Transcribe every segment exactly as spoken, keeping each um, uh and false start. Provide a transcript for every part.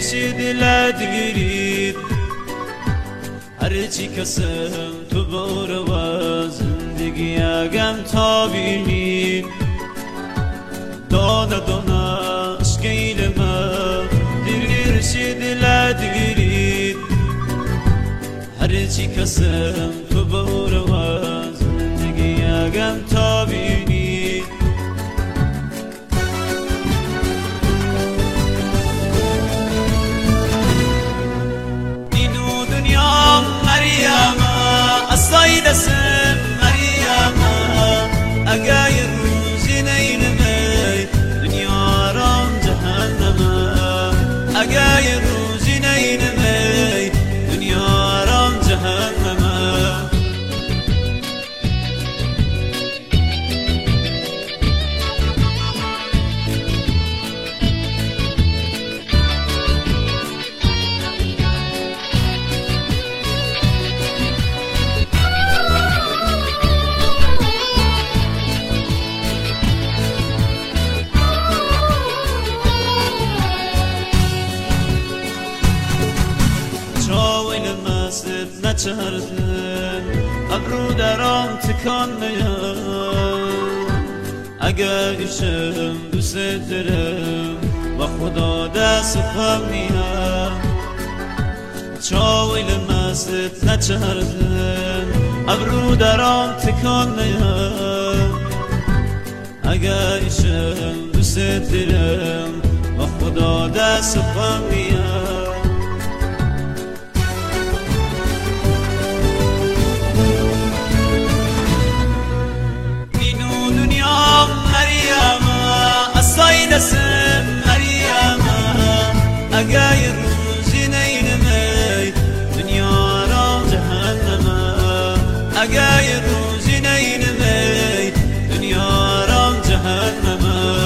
شد لدگیرید هرچی کسم تو بار و زندگی اگم تابینید دانه دانه اشکیل ما دیر شد لدگیرید هرچی کسم تو بار و زندگی اگم تابینید اینو دنیا مریاما اصای دستم مریاما اگه یه روزی نینمی دنیا رام جهنما اگه یه روزی نینمی دنیا رام جهنما نچردن ابرو درام تکان نیام اگر ایشم دوست دارم و خدا دست خم نیم چاویل مست نچردن ابرو درام تکان نیام اگر ایشم دوست دارم و خدا دست خم نیم دستم مریاما اگه یه روزی نینمی دنیا را جهنما اگه یه روزی نینمی دنیا را جهنما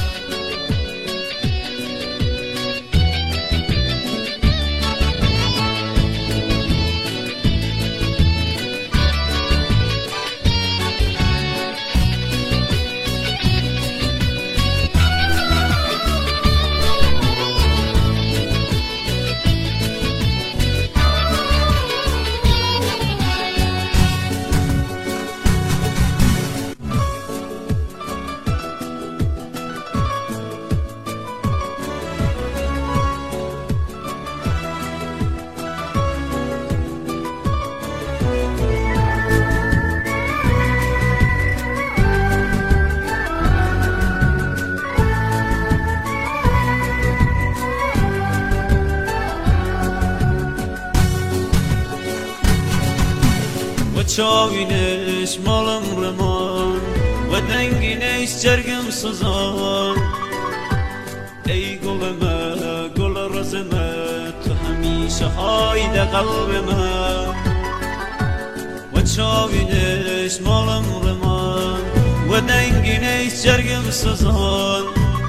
چاوینش مالم رمان و دنگینش جرگم سوزان ای گل ما گل رز ما تو همیشه های قلب ما و چاوینش مالم رمان و دنگینش جرگم سوزان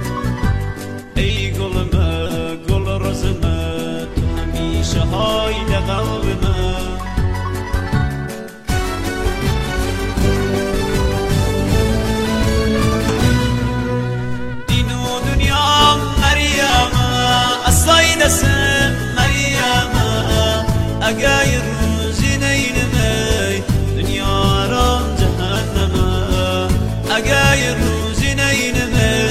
ای گل ما گل رز ما تو همیشه های قلب ما دستم مریاما اگه یه روزی نینمی دنیا رام جهنما اگه یه روزی نینمی